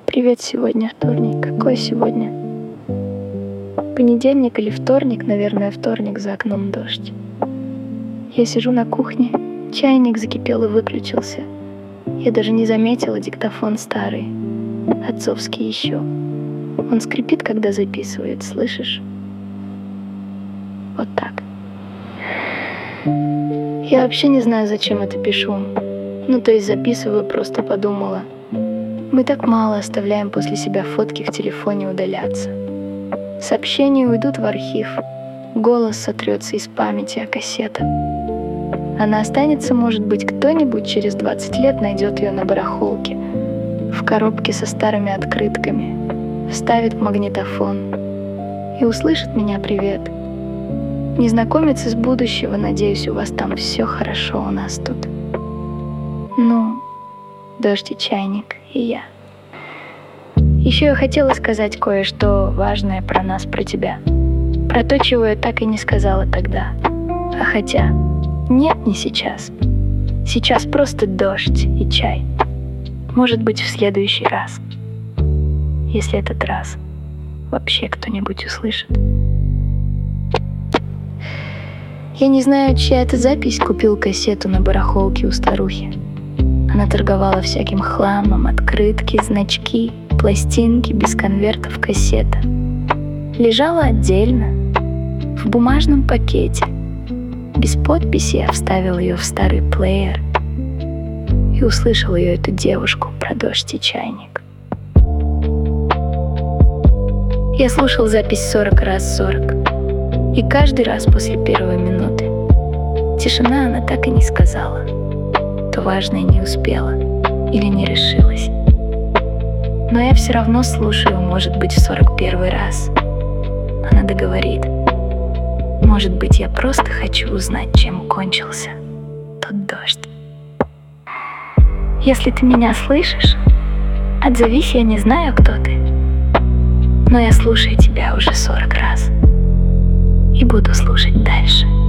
Привет, сегодня вторник. Какой сегодня? Понедельник или вторник, наверное, вторник, за окном дождь. Я сижу на кухне, чайник закипел и выключился. Я даже не заметила диктофон старый, отцовский еще. Он скрипит, когда записывает, слышишь? Вот так. Я вообще не знаю, зачем это пишу. То есть записываю, просто подумала. Мы так мало оставляем после себя фотки в телефоне удаляться. Сообщения уйдут в архив, голос сотрется из памяти, а кассета. Она останется, может быть, кто-нибудь через 20 лет найдет ее на барахолке, в коробке со старыми открытками, вставит в магнитофон и услышит меня привет. Незнакомец из будущего, надеюсь, у вас там все хорошо, у нас тут. Дождь и чайник, и я. Еще я хотела сказать кое-что важное про нас, про тебя. Про то, чего я так и не сказала тогда. А хотя, нет, не сейчас. Сейчас просто дождь и чай. Может быть, в следующий раз. Если этот раз вообще кто-нибудь услышит. Я не знаю, чья это запись, купил кассету на барахолке у старухи. Она торговала всяким хламом, открытки, значки, пластинки, без конвертов кассета. Лежала отдельно, в бумажном пакете. Без подписи я вставил ее в старый плеер и услышал ее, эту девушку, про дождь и чайник. Я слушал запись 40 раз 40, и каждый раз после первой минуты тишина она так и не сказала. То важное не успела или не решилась. Но я все равно слушаю, может быть, в 41 раз. Она договорит. Может быть, я просто хочу узнать, чем кончился тот дождь. Если ты меня слышишь, отзовись, я не знаю, кто ты. Но я слушаю тебя уже 40 раз. И буду слушать дальше.